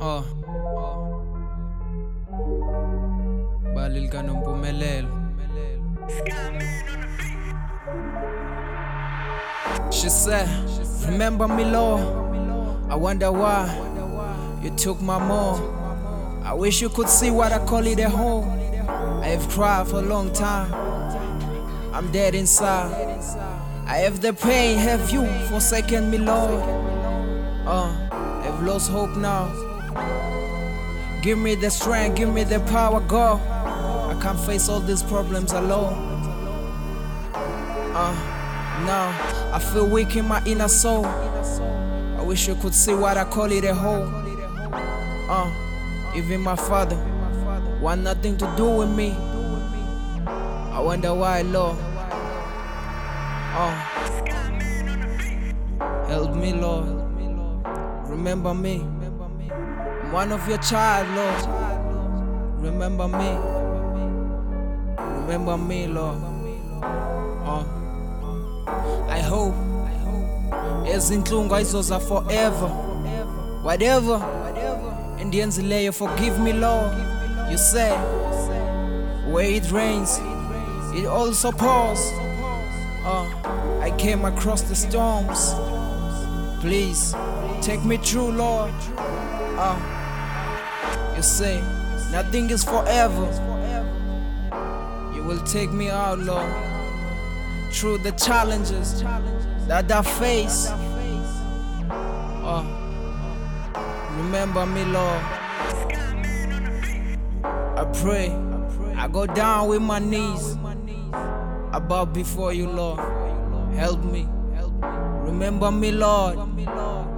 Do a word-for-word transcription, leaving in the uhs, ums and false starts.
Oh, balil ka ng pumelel. She said, remember me, Lord. I wonder why you took my more. I wish you could see what I call it a home. I have cried for a long time. I'm dead inside. I have the pain, have you forsaken me, Lord? Uh, I've lost hope now. Give me the strength, give me the power, God. I can't face all these problems alone. Uh, now I feel weak in my inner soul. I wish you could see what I call it a home. Uh, even my father want nothing to do with me. I wonder why, Lord. Uh, help me, Lord. Remember me. I'm one of your child, Lord. Remember me. Remember me, Lord. Uh, I hope ezinhlungu ayizoza forever. Whatever endiyenzileyo, forgive me, Lord. You say where it rains, it also pours. Uh, I came across the storms. Please take me through, Lord. Uh, you say nothing is forever. You will take me out, Lord, through the challenges that I face. Uh, remember me, Lord. I pray, I go down with my knees, I bow before you, Lord. Help me. Remember me, Lord.